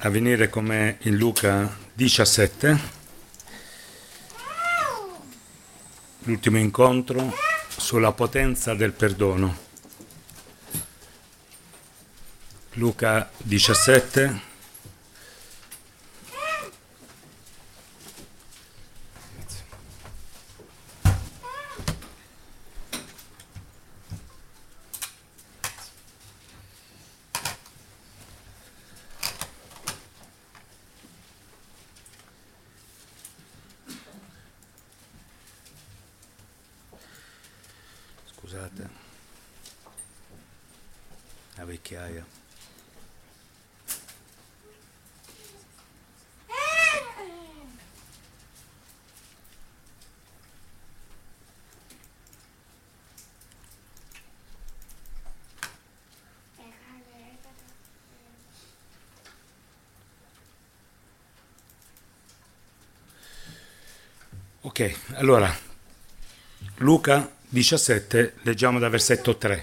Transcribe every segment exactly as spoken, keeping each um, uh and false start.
a venire come in Luca diciassette, l'ultimo incontro sulla potenza del perdono. Luca diciassette. Scusate, la vecchiaia. Ok, allora, Luca diciassette, leggiamo da versetto tre.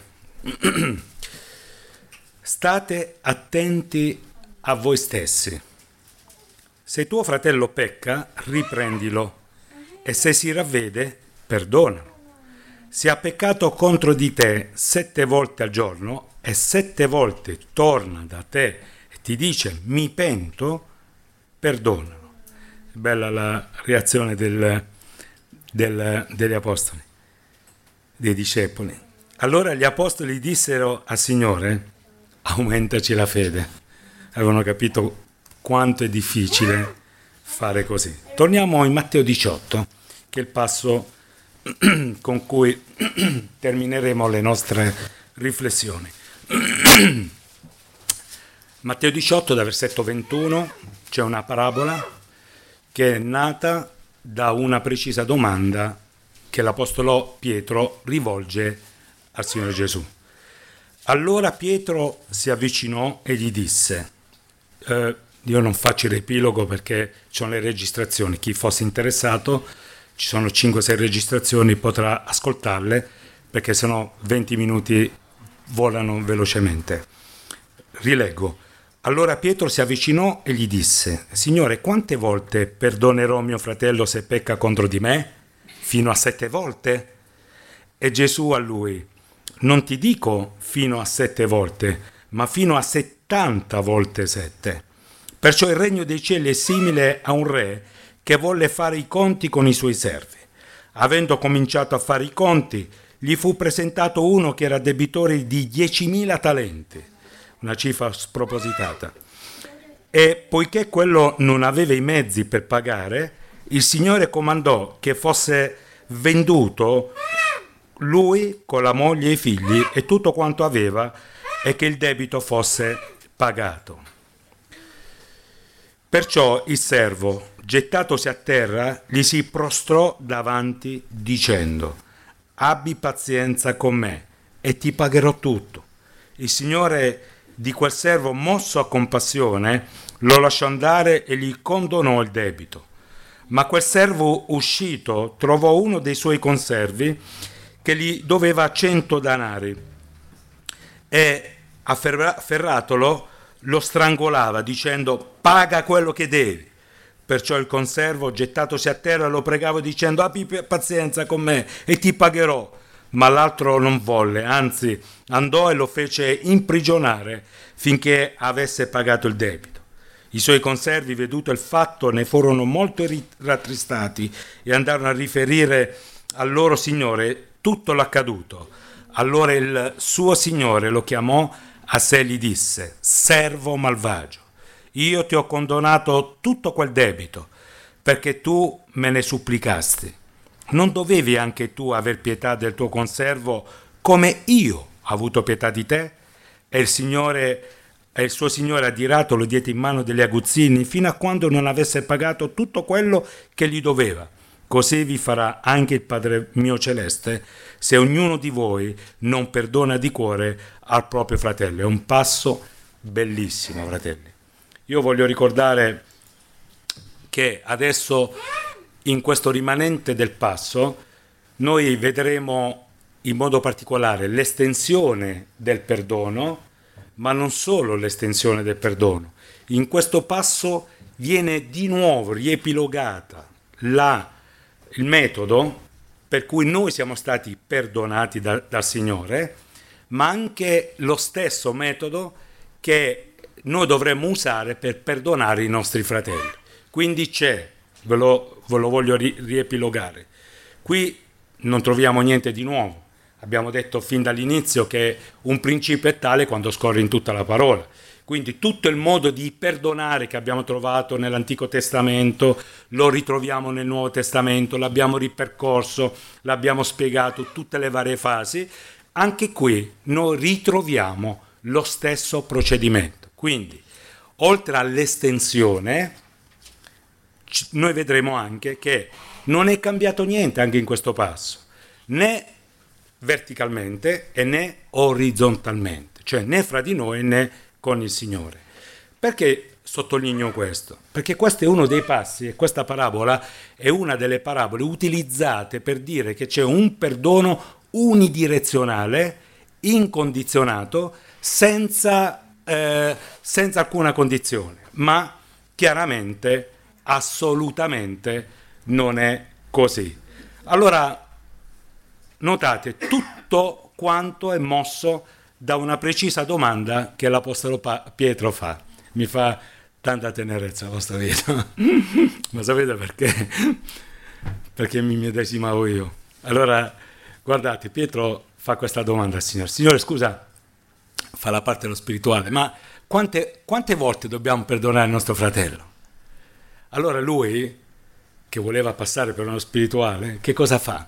State attenti a voi stessi. Se tuo fratello pecca, riprendilo, e se si ravvede, perdonalo. Se ha peccato contro di te sette volte al giorno e sette volte torna da te e ti dice mi pento, perdonalo. È bella la reazione del, del, degli apostoli, dei discepoli. Allora gli apostoli dissero al Signore, aumentaci la fede. Avevano capito quanto è difficile fare così. Torniamo in Matteo diciotto, che è il passo con cui termineremo le nostre riflessioni. Matteo diciotto, da versetto ventuno, c'è una parabola che è nata da una precisa domanda che l'apostolo Pietro rivolge al Signore Gesù. Allora Pietro si avvicinò e gli disse, eh, io non faccio il riepilogo perché ci sono le registrazioni, chi fosse interessato, ci sono cinque sei registrazioni, potrà ascoltarle perché sennò venti minuti volano velocemente. Rileggo. Allora Pietro si avvicinò e gli disse, Signore, quante volte perdonerò mio fratello se pecca contro di me? Fino a sette volte? E Gesù a lui, non ti dico fino a sette volte, ma fino a settanta volte sette. Perciò il regno dei cieli è simile a un re che volle fare i conti con i suoi servi. Avendo cominciato a fare i conti, gli fu presentato uno che era debitore di diecimila talenti, una cifra spropositata. E poiché quello non aveva i mezzi per pagare, il Signore comandò che fosse venduto lui con la moglie e i figli e tutto quanto aveva e che il debito fosse pagato. Perciò il servo, gettatosi a terra, gli si prostrò davanti dicendo, abbi pazienza con me e ti pagherò tutto. Il Signore di quel servo, mosso a compassione, lo lasciò andare e gli condonò il debito. Ma quel servo uscito trovò uno dei suoi conservi che gli doveva cento danari e afferratolo lo strangolava dicendo paga quello che devi. Perciò il conservo, gettatosi a terra, lo pregava dicendo abbi pazienza con me e ti pagherò. Ma l'altro non volle, anzi andò e lo fece imprigionare finché avesse pagato il debito. I suoi conservi, veduto il fatto, ne furono molto rattristati e andarono a riferire al loro signore tutto l'accaduto. Allora il suo signore lo chiamò a sé e gli disse, servo malvagio, io ti ho condonato tutto quel debito perché tu me ne supplicasti. Non dovevi anche tu aver pietà del tuo conservo come io ho avuto pietà di te? E il Signore e il suo Signore adirato lo diede in mano degli aguzzini fino a quando non avesse pagato tutto quello che gli doveva. Così vi farà anche il Padre mio celeste se ognuno di voi non perdona di cuore al proprio fratello. È un passo bellissimo, fratelli. Io voglio ricordare che adesso in questo rimanente del passo noi vedremo in modo particolare l'estensione del perdono, ma non solo l'estensione del perdono, in questo passo viene di nuovo riepilogata la, il metodo per cui noi siamo stati perdonati da, dal Signore, ma anche lo stesso metodo che noi dovremmo usare per perdonare i nostri fratelli. Quindi c'è, ve lo, ve lo voglio ri, riepilogare, qui non troviamo niente di nuovo. Abbiamo detto fin dall'inizio che un principio è tale quando scorre in tutta la parola. Quindi tutto il modo di perdonare che abbiamo trovato nell'Antico Testamento lo ritroviamo nel Nuovo Testamento, l'abbiamo ripercorso, l'abbiamo spiegato, tutte le varie fasi. Anche qui noi ritroviamo lo stesso procedimento. Quindi, oltre all'estensione, noi vedremo anche che non è cambiato niente anche in questo passo, né verticalmente e né orizzontalmente, cioè né fra di noi né con il Signore. Perché sottolineo questo? Perché questo è uno dei passi e questa parabola è una delle parabole utilizzate per dire che c'è un perdono unidirezionale, incondizionato, senza, eh, senza alcuna condizione, ma chiaramente, assolutamente non è così. Allora, notate, tutto quanto è mosso da una precisa domanda che l'Apostolo Pietro fa. Mi fa tanta tenerezza questo video. Ma sapete perché? Perché mi medesimavo io. Allora, guardate, Pietro fa questa domanda al Signore. Signore, scusa, fa la parte dello spirituale, ma quante, quante volte dobbiamo perdonare il nostro fratello? Allora lui, che voleva passare per uno spirituale, che cosa fa?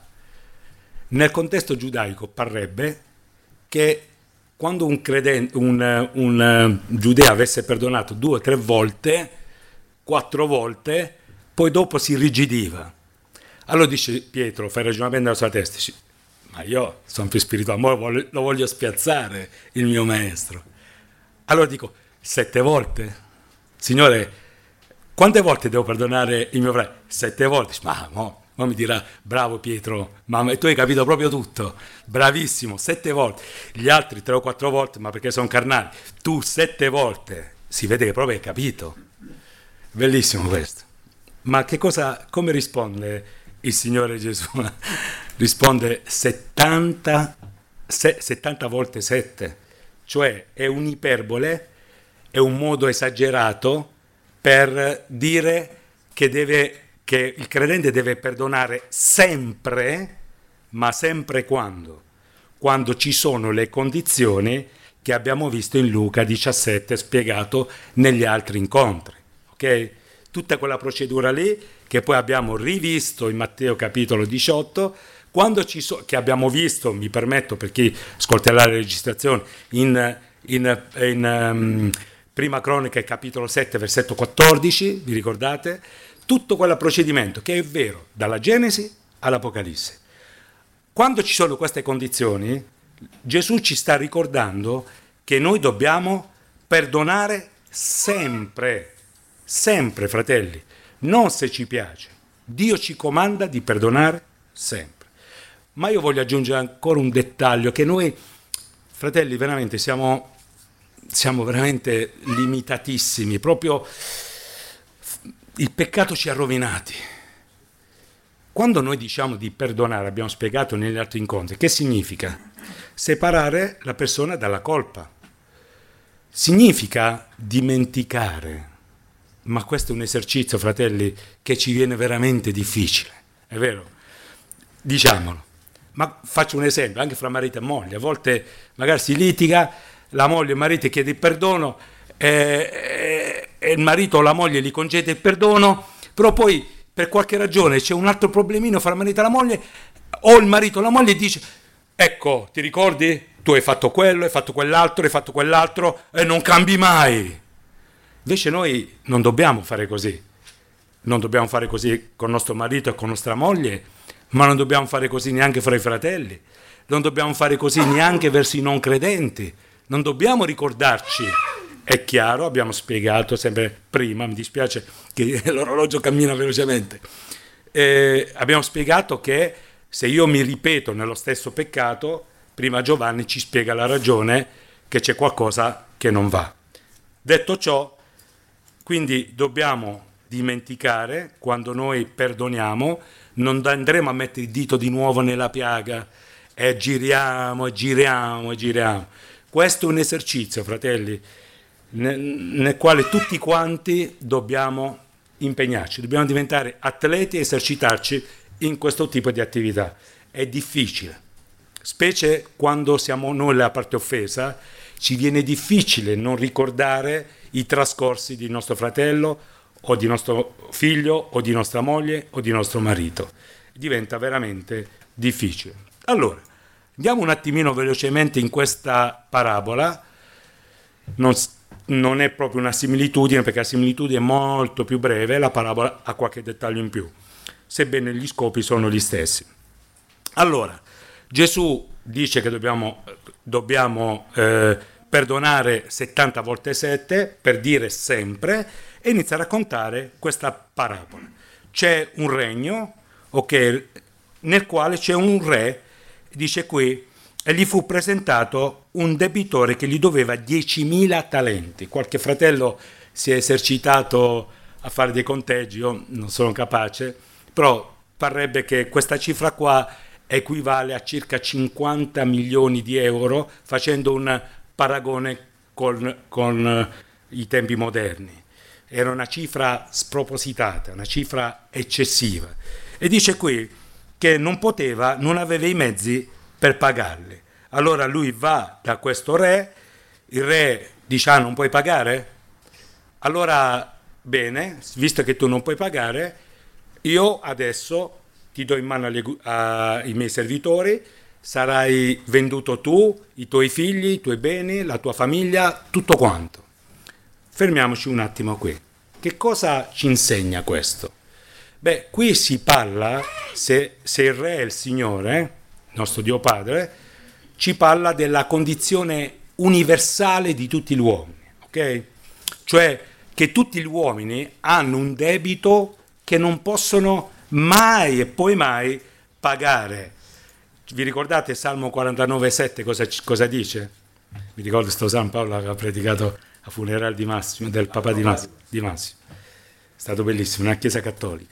Nel contesto giudaico parrebbe che quando un, credente, un, un giudeo avesse perdonato due o tre volte, quattro volte, poi dopo si irrigidiva. Allora dice Pietro, fa il ragionamento nella sua testa, dice, ma io sono più spirituale, lo voglio, lo voglio spiazzare il mio maestro. Allora dico, sette volte? Signore, quante volte devo perdonare il mio fratello? Sette volte. Ma no. Ma mi dirà, bravo Pietro, ma tu hai capito proprio tutto, bravissimo, sette volte. Gli altri tre o quattro volte, ma perché sono carnali. Tu sette volte, si vede che proprio hai capito. Bellissimo questo. Ma che cosa, come risponde il Signore Gesù? Risponde settanta, se, settanta volte sette, cioè è un'iperbole, è un modo esagerato per dire che deve... che il credente deve perdonare sempre, ma sempre quando? Quando ci sono le condizioni che abbiamo visto in Luca diciassette, spiegato negli altri incontri. Ok? Tutta quella procedura lì che poi abbiamo rivisto in Matteo capitolo diciotto, quando ci so, che abbiamo visto, mi permetto per chi ascolterà la registrazione, in, in, in um, Prima Cronache capitolo sette, versetto quattordici, vi ricordate? Tutto quel procedimento che è vero dalla Genesi all'Apocalisse. Quando ci sono queste condizioni, Gesù ci sta ricordando che noi dobbiamo perdonare sempre, sempre, fratelli, non se ci piace. Dio ci comanda di perdonare sempre. Ma io voglio aggiungere ancora un dettaglio, che noi, fratelli, veramente siamo, siamo veramente limitatissimi, proprio... Il peccato ci ha rovinati. Quando noi diciamo di perdonare, abbiamo spiegato negli altri incontri, che significa? Separare la persona dalla colpa. Significa dimenticare. Ma questo è un esercizio, fratelli, che ci viene veramente difficile. È vero? Diciamolo. Ma faccio un esempio, anche fra marito e moglie. A volte magari si litiga, la moglie e il marito chiede il perdono, e e il marito o la moglie gli concede il perdono, però poi per qualche ragione c'è un altro problemino fra il marito e la moglie, o il marito o la moglie dice, ecco, ti ricordi? Tu hai fatto quello, hai fatto quell'altro, hai fatto quell'altro e non cambi mai. Invece noi non dobbiamo fare così. Non dobbiamo fare così con nostro marito e con nostra moglie, ma non dobbiamo fare così neanche fra i fratelli. Non dobbiamo fare così neanche verso i non credenti. Non dobbiamo ricordarci. È chiaro, abbiamo spiegato sempre prima, mi dispiace che l'orologio cammina velocemente, eh, abbiamo spiegato che se io mi ripeto nello stesso peccato, prima Giovanni ci spiega la ragione che c'è qualcosa che non va. Detto ciò, Quindi dobbiamo dimenticare, quando noi perdoniamo, non andremo a mettere il dito di nuovo nella piaga e giriamo e giriamo e giriamo. Questo è un esercizio, fratelli, nel, nel quale tutti quanti dobbiamo impegnarci, dobbiamo diventare atleti e esercitarci in questo tipo di attività. È difficile, specie quando siamo noi la parte offesa, ci viene difficile non ricordare i trascorsi di nostro fratello o di nostro figlio o di nostra moglie o di nostro marito. Diventa veramente difficile. Allora, andiamo un attimino velocemente in questa parabola. Non, non è proprio una similitudine, perché la similitudine è molto più breve, la parabola ha qualche dettaglio in più, sebbene gli scopi sono gli stessi. Allora, Gesù dice che dobbiamo, dobbiamo eh, perdonare settanta volte sette, per dire sempre, e inizia a raccontare questa parabola. C'è un regno, ok, nel quale c'è un re, dice qui, e gli fu presentato un debitore che gli doveva diecimila talenti. Qualche fratello si è esercitato a fare dei conteggi, io non sono capace, però parrebbe che questa cifra qua equivale a circa cinquanta milioni di euro, facendo un paragone con, con i tempi moderni. Era una cifra spropositata, una cifra eccessiva. E dice qui che non poteva, non aveva i mezzi per pagarli. Allora lui va da questo re, il re dice: ah, non puoi pagare? Allora, bene, visto che tu non puoi pagare, io adesso ti do in mano alle, ai miei servitori, sarai venduto tu, i tuoi figli, i tuoi beni, la tua famiglia, tutto quanto. Fermiamoci un attimo qui. Che cosa ci insegna questo? Beh, qui si parla, se, se il re è il Signore, il nostro Dio Padre, ci parla della condizione universale di tutti gli uomini, ok? Cioè che tutti gli uomini hanno un debito che non possono mai e poi mai pagare. Vi ricordate Salmo quarantanove sette cosa, cosa dice? Mi ricordo sto San Paolo che ha predicato a funerale di Massimo, del papà di Massimo, di Massimo. È stato bellissimo, una chiesa cattolica.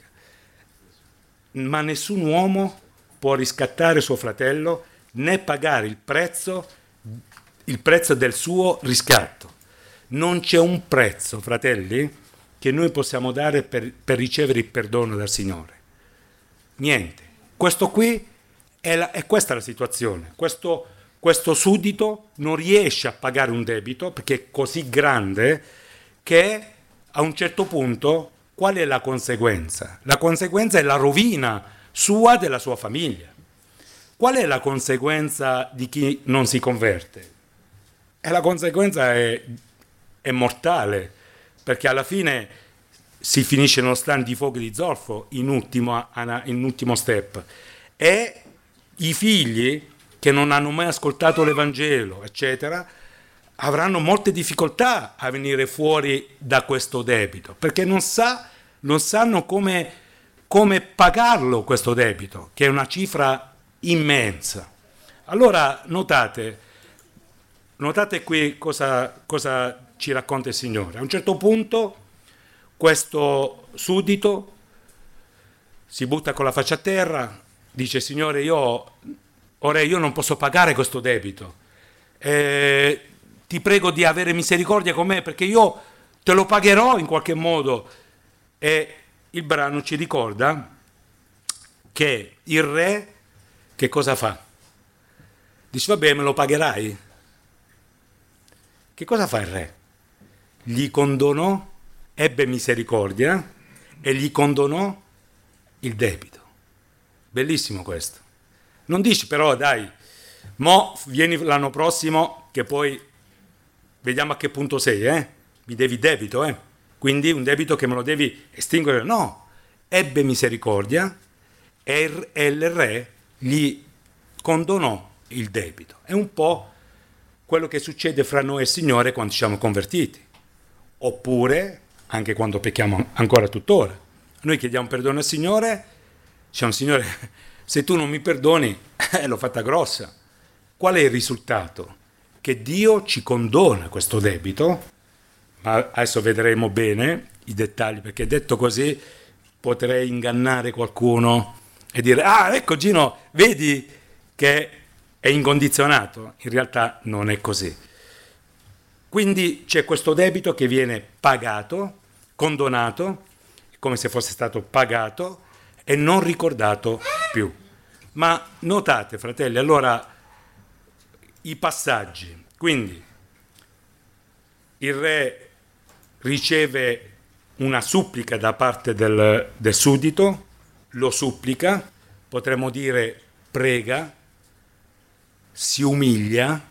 Ma nessun uomo può riscattare suo fratello né pagare il prezzo, il prezzo del suo riscatto. Non c'è un prezzo, fratelli, che noi possiamo dare per, per ricevere il perdono dal Signore. Niente. Questo qui è, la, è questa la situazione. Questo, questo suddito non riesce a pagare un debito perché è così grande che a un certo punto qual è la conseguenza? La conseguenza è la rovina sua e della sua famiglia. Qual è la conseguenza di chi non si converte? E la conseguenza è, è mortale, perché alla fine si finisce nello stand di fuoco di zolfo in ultimo, in ultimo step. E i figli che non hanno mai ascoltato l'Evangelo, eccetera, avranno molte difficoltà a venire fuori da questo debito, perché non, sa, non sanno come, come pagarlo questo debito, che è una cifra immensa. Allora notate, notate qui cosa, cosa ci racconta il Signore. A un certo punto questo suddito si butta con la faccia a terra, dice: Signore, io, ora io non posso pagare questo debito, eh, ti prego di avere misericordia con me perché io te lo pagherò in qualche modo. E il brano ci ricorda che il re che cosa fa? Dice: vabbè, me lo pagherai. Che cosa fa il re? Gli condonò, ebbe misericordia e gli condonò il debito. Bellissimo questo. Non dici però: dai, mo vieni l'anno prossimo che poi vediamo a che punto sei, eh? Mi devi debito, eh? Quindi un debito che me lo devi estinguere. No, ebbe misericordia e il, e il re gli condonò il debito. È un po' quello che succede fra noi e il Signore quando ci siamo convertiti, oppure anche quando pecchiamo ancora tuttora. Noi chiediamo perdono al Signore, diciamo: Signore, se tu non mi perdoni, eh, l'ho fatta grossa. Qual è il risultato? Che Dio ci condona questo debito, ma adesso vedremo bene i dettagli, perché detto così potrei ingannare qualcuno e dire: ah, ecco Gino, vedi che è incondizionato. In realtà non è così. Quindi c'è questo debito che viene pagato, condonato, come se fosse stato pagato e non ricordato più. Ma notate, fratelli, allora i passaggi. Quindi il re riceve una supplica da parte del, del suddito, lo supplica, potremmo dire prega, si umilia,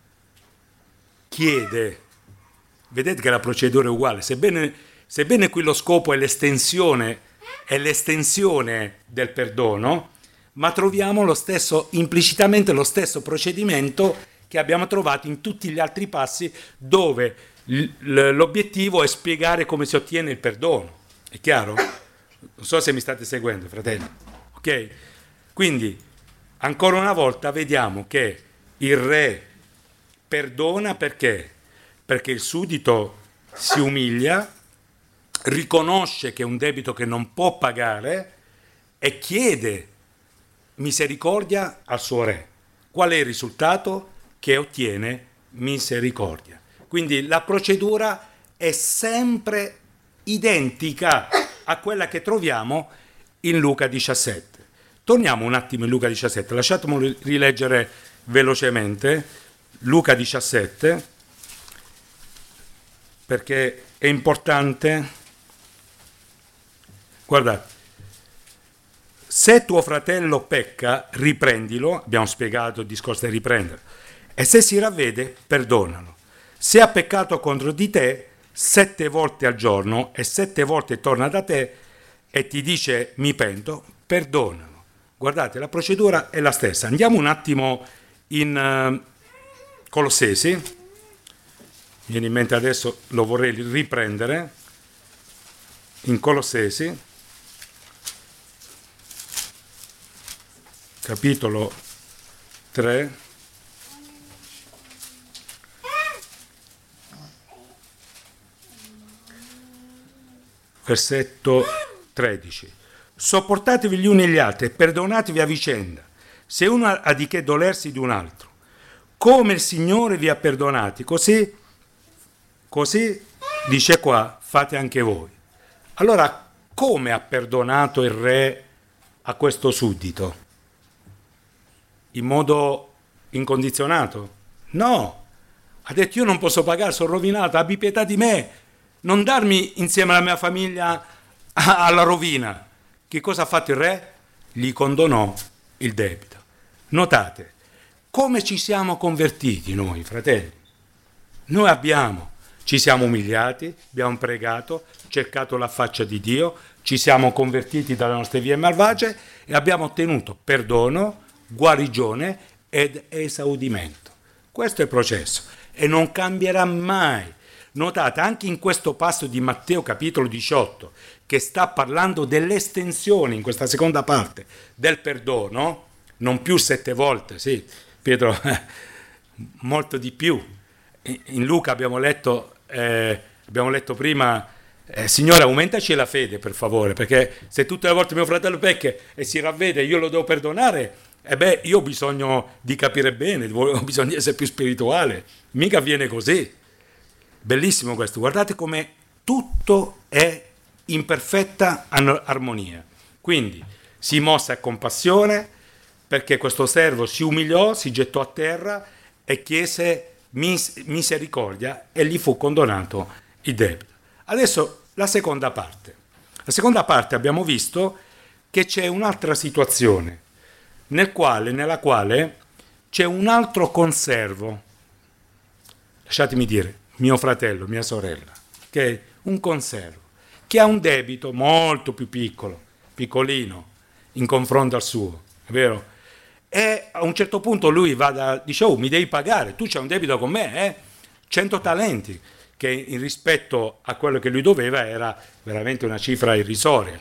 chiede. Vedete che la procedura è uguale, sebbene, sebbene qui lo scopo è l'estensione, è l'estensione del perdono, ma troviamo lo stesso, implicitamente lo stesso procedimento che abbiamo trovato in tutti gli altri passi, dove l'obiettivo è spiegare come si ottiene il perdono. È chiaro? Non so se mi state seguendo, fratelli. Ok? Quindi, ancora una volta, vediamo che il re perdona perché? Perché il suddito si umilia, riconosce che è un debito che non può pagare e chiede misericordia al suo re. Qual è il risultato? Che ottiene misericordia. Quindi la procedura è sempre identica a quella che troviamo in Luca diciassette. Torniamo un attimo in Luca diciassette, lasciatemi rileggere velocemente Luca diciassette, perché è importante. Guardate, se tuo fratello pecca, riprendilo, abbiamo spiegato il discorso di riprendere, e se si ravvede, perdonalo. Se ha peccato contro di te sette volte al giorno e sette volte torna da te e ti dice mi pento, perdonalo. Guardate, la procedura è la stessa. Andiamo un attimo in uh, Colossesi. Mi viene in mente adesso, lo vorrei riprendere. In Colossesi, capitolo tre. Versetto tredici. Sopportatevi gli uni e gli altri e perdonatevi a vicenda, se uno ha di che dolersi di un altro. Come il Signore vi ha perdonati, così, così, dice qua, fate anche voi. Allora, come ha perdonato il re a questo suddito? In modo incondizionato? No. Ha detto: io non posso pagare, sono rovinato, abbi pietà di me. Non darmi insieme alla mia famiglia alla rovina. Che cosa ha fatto il re? Gli condonò il debito. Notate, come ci siamo convertiti noi, fratelli? Noi abbiamo, ci siamo umiliati, abbiamo pregato, cercato la faccia di Dio, ci siamo convertiti dalle nostre vie malvagie e abbiamo ottenuto perdono, guarigione ed esaudimento. Questo è il processo e non cambierà mai. Notate, anche in questo passo di Matteo capitolo diciotto, che sta parlando dell'estensione, in questa seconda parte, del perdono, non più sette volte, sì, Pietro, molto di più. In Luca abbiamo letto, eh, abbiamo letto prima, eh, Signore, aumentaci la fede, per favore, perché se tutte le volte mio fratello pecca e si ravvede, io lo devo perdonare, e eh beh, io ho bisogno di capire bene, ho bisogno di essere più spirituale, mica avviene così. Bellissimo questo, guardate come tutto è in perfetta armonia. Quindi si mossa a compassione perché questo servo si umiliò, si gettò a terra e chiese mis- misericordia e gli fu condonato il debito. Adesso la seconda parte. La seconda parte abbiamo visto che c'è un'altra situazione nel quale, nella quale c'è un altro conservo. Lasciatemi dire, mio fratello, mia sorella, che è un conservo, che ha un debito molto più piccolo, piccolino, in confronto al suo, è vero? E a un certo punto lui va da, dice: oh, mi devi pagare, tu c'hai un debito con me, eh? cento talenti, che in rispetto a quello che lui doveva era veramente una cifra irrisoria.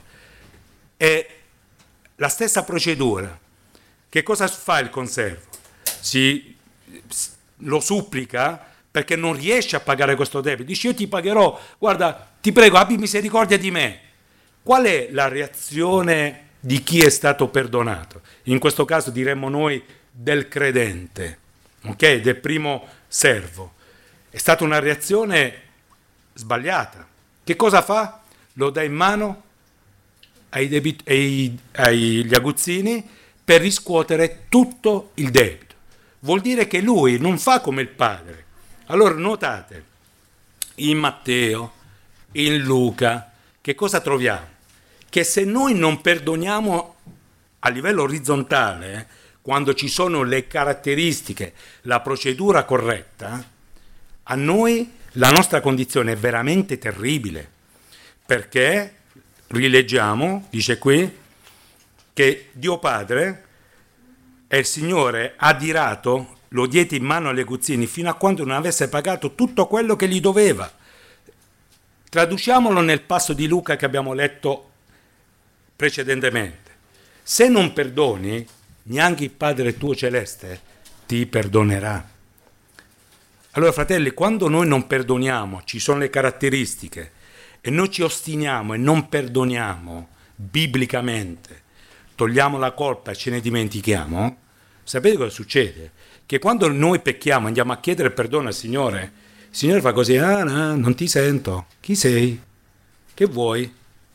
E la stessa procedura, che cosa fa il conservo? Si, lo supplica perché non riesce a pagare questo debito. Dice: io ti pagherò, guarda, ti prego, abbi misericordia di me. Qual è la reazione di chi è stato perdonato? In questo caso diremmo noi del credente, ok? Del primo servo. È stata una reazione sbagliata. Che cosa fa? Lo dà in mano ai debit- ai, agli aguzzini per riscuotere tutto il debito. Vuol dire che lui non fa come il padre. Allora notate, in Matteo, in Luca, che cosa troviamo? Che se noi non perdoniamo a livello orizzontale, eh, quando ci sono le caratteristiche, la procedura corretta, a noi la nostra condizione è veramente terribile, perché, rileggiamo, dice qui, che Dio Padre e il Signore adirato lo diede in mano agli aguzzini fino a quando non avesse pagato tutto quello che gli doveva. Traduciamolo nel passo di Luca che abbiamo letto precedentemente. Se non perdoni, neanche il Padre tuo celeste ti perdonerà. Allora, fratelli, quando noi non perdoniamo, ci sono le caratteristiche, e noi ci ostiniamo e non perdoniamo biblicamente, togliamo la colpa e ce ne dimentichiamo, sapete cosa succede? Che quando noi pecchiamo, andiamo a chiedere perdono al Signore, il Signore fa così: ah no, non ti sento, chi sei? Che vuoi?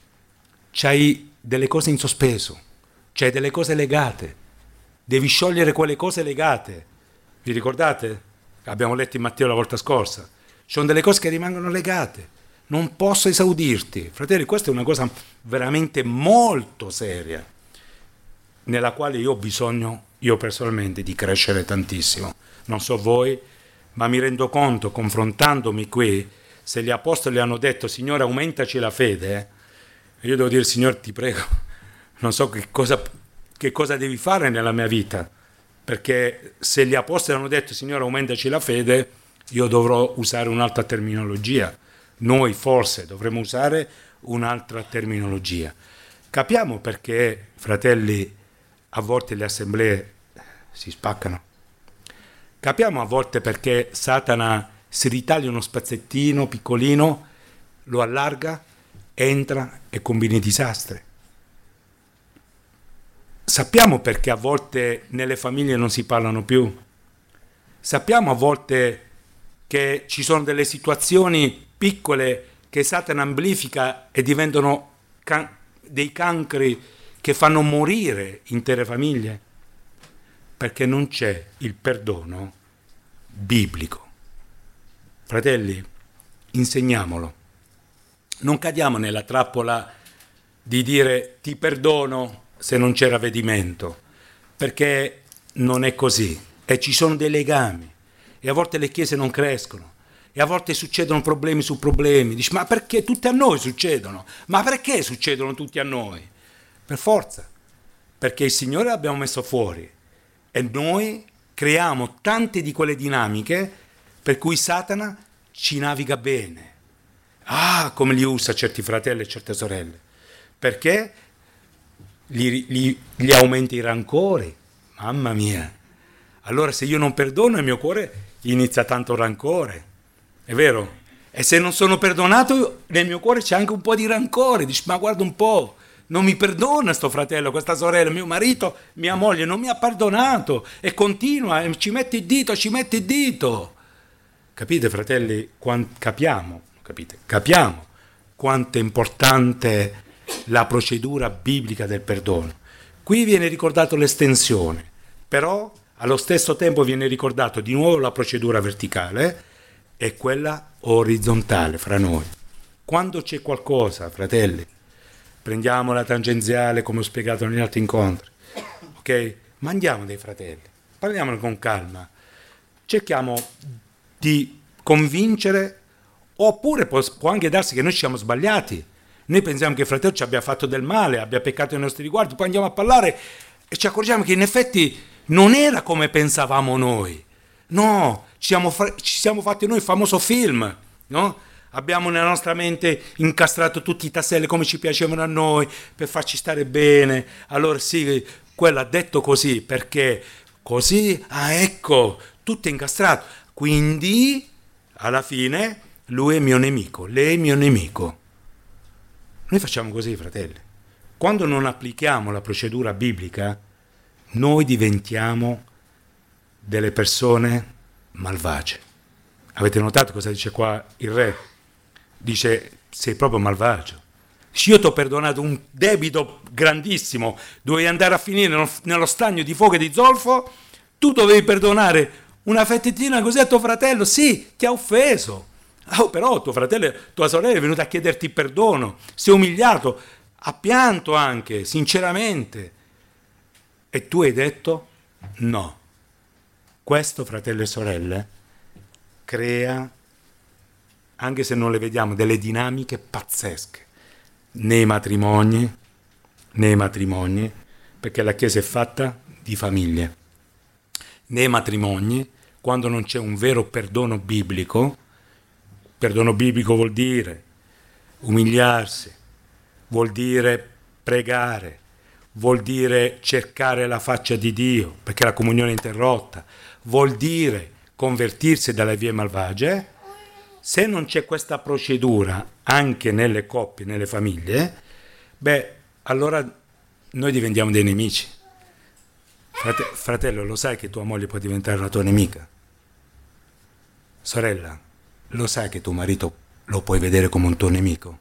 C'hai delle cose in sospeso, c'hai delle cose legate, devi sciogliere quelle cose legate. Vi ricordate? Abbiamo letto in Matteo la volta scorsa. Ci sono delle cose che rimangono legate, non posso esaudirti. Fratelli, questa è una cosa veramente molto seria, nella quale io ho bisogno, io personalmente, di crescere tantissimo. Non so voi, ma mi rendo conto, confrontandomi qui, se gli apostoli hanno detto: Signore, aumentaci la fede, eh, io devo dire: Signore, ti prego, non so che cosa, che cosa devi fare nella mia vita, perché se gli apostoli hanno detto: Signore, aumentaci la fede, io dovrò usare un'altra terminologia. Noi forse dovremmo usare un'altra terminologia. Capiamo perché, fratelli, a volte le assemblee si spaccano. Capiamo a volte perché Satana si ritaglia uno spezzettino piccolino, lo allarga, entra e combina i disastri. Sappiamo perché a volte nelle famiglie non si parlano più. Sappiamo a volte che ci sono delle situazioni piccole che Satana amplifica e diventano can- dei cancri che fanno morire intere famiglie, perché non c'è il perdono biblico. Fratelli, insegniamolo. Non cadiamo nella trappola di dire ti perdono se non c'è ravvedimento, perché non è così, e ci sono dei legami, e a volte le chiese non crescono, e a volte succedono problemi su problemi. Dici: ma perché tutti a noi succedono? Ma perché succedono tutti a noi? Per forza, perché il Signore l'abbiamo messo fuori e noi creiamo tante di quelle dinamiche per cui Satana ci naviga bene. Ah, come li usa certi fratelli e certe sorelle, perché gli, gli, gli aumenta i rancori. Mamma mia, allora se io non perdono, il mio cuore inizia tanto rancore, è vero? E se non sono perdonato, nel mio cuore c'è anche un po' di rancore. Dici: ma guarda un po', non mi perdona sto fratello, questa sorella, mio marito, mia moglie non mi ha perdonato, e continua, e ci mette il dito, ci mette il dito. Capite, fratelli? Quant- capiamo, capite? Capiamo quanto è importante la procedura biblica del perdono. Qui viene ricordato l'estensione, però allo stesso tempo viene ricordato di nuovo la procedura verticale e quella orizzontale fra noi. Quando c'è qualcosa, fratelli, prendiamo la tangenziale come ho spiegato negli altri incontri, ok? Mandiamo dei fratelli, parliamone con calma, cerchiamo di convincere, oppure può, può anche darsi che noi ci siamo sbagliati. Noi pensiamo che il fratello ci abbia fatto del male, abbia peccato nei nostri riguardi, poi andiamo a parlare e ci accorgiamo che in effetti non era come pensavamo noi. No, ci siamo, fa- ci siamo fatti noi il famoso film, no? Abbiamo nella nostra mente incastrato tutti i tasselli come ci piacevano a noi per farci stare bene. Allora sì, quello ha detto così, perché così, ah ecco, tutto è incastrato. Quindi Alla fine lui è mio nemico, lei è mio nemico. Noi facciamo così, fratelli. Quando non applichiamo la procedura biblica, noi diventiamo delle persone malvagie. Avete notato cosa dice qua il re? Dice, sei proprio malvagio. Io ti ho perdonato un debito grandissimo, dovevi andare a finire nello stagno di fuoco e di zolfo, tu dovevi perdonare una fettina così a tuo fratello, sì, ti ha offeso. Oh, però tuo fratello, tua sorella è venuta a chiederti perdono, si è umiliato, ha pianto anche, sinceramente. E tu hai detto no. Questo, fratello e sorelle, crea, anche se non le vediamo, delle dinamiche pazzesche nei matrimoni, nei matrimoni, perché la Chiesa è fatta di famiglie. Nei matrimoni, quando non c'è un vero perdono biblico, perdono biblico vuol dire umiliarsi, vuol dire pregare, vuol dire cercare la faccia di Dio, perché la comunione è interrotta, vuol dire convertirsi dalle vie malvagie. Se non c'è questa procedura anche nelle coppie, nelle famiglie, beh, allora noi diventiamo dei nemici. Frate- fratello, lo sai che tua moglie può diventare la tua nemica? Sorella, lo sai che tuo marito lo puoi vedere come un tuo nemico?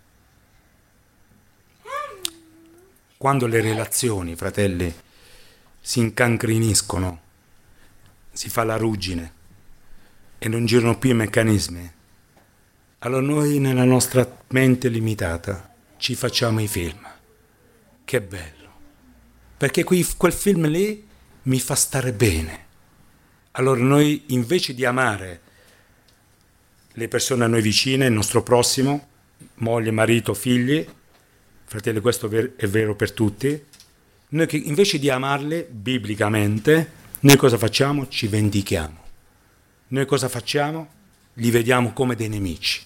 Quando le relazioni, fratelli, si incancreniscono, si fa la ruggine e non girano più i meccanismi, allora noi nella nostra mente limitata ci facciamo i film. Che bello! Perché qui, quel film lì mi fa stare bene. Allora noi, invece di amare le persone a noi vicine, il nostro prossimo, moglie, marito, figli, fratelli, questo è vero per tutti, noi che invece di amarle biblicamente, noi cosa facciamo? Ci vendichiamo. Noi cosa facciamo? Li vediamo come dei nemici.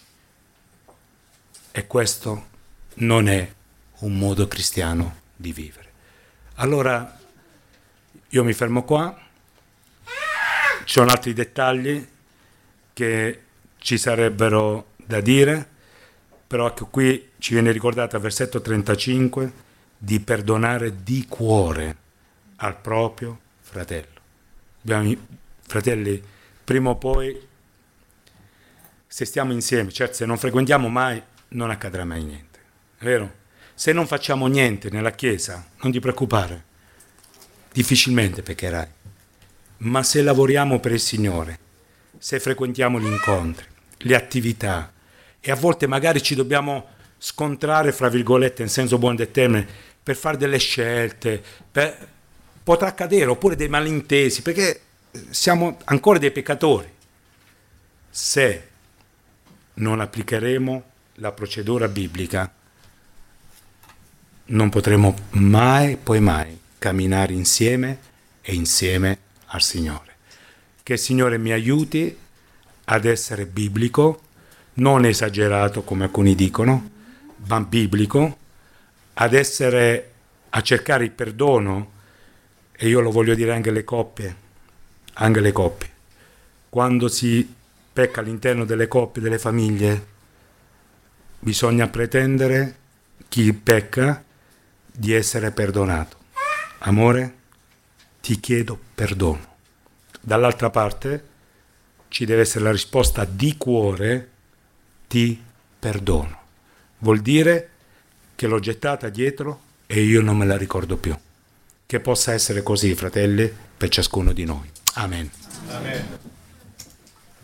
E questo non è un modo cristiano di vivere. Allora, io mi fermo qua. Ci sono altri dettagli che ci sarebbero da dire, però ecco qui ci viene ricordato al versetto trentacinque di perdonare di cuore al proprio fratello. Abbiamo, fratelli, prima o poi, se stiamo insieme, certo se non frequentiamo mai, non accadrà mai niente, è vero? Se non facciamo niente nella Chiesa, non ti preoccupare, difficilmente peccherai. Ma se lavoriamo per il Signore, se frequentiamo gli incontri, le attività, e a volte magari ci dobbiamo scontrare, fra virgolette, in senso buono del termine, per fare delle scelte, per... potrà accadere, oppure dei malintesi, perché siamo ancora dei peccatori. Se non applicheremo la procedura biblica, non potremo mai, poi mai, camminare insieme e insieme al Signore. Che il Signore mi aiuti ad essere biblico, non esagerato come alcuni dicono, ma biblico, ad essere, a cercare il perdono, e io lo voglio dire anche alle coppie, anche alle coppie. Quando si pecca all'interno delle coppie, delle famiglie, bisogna pretendere, chi pecca, di essere perdonato. Amore, ti chiedo perdono. Dall'altra parte ci deve essere la risposta di cuore, ti perdono. Vuol dire che l'ho gettata dietro e io non me la ricordo più. Che possa essere così, fratelli, per ciascuno di noi. Amen. Amen.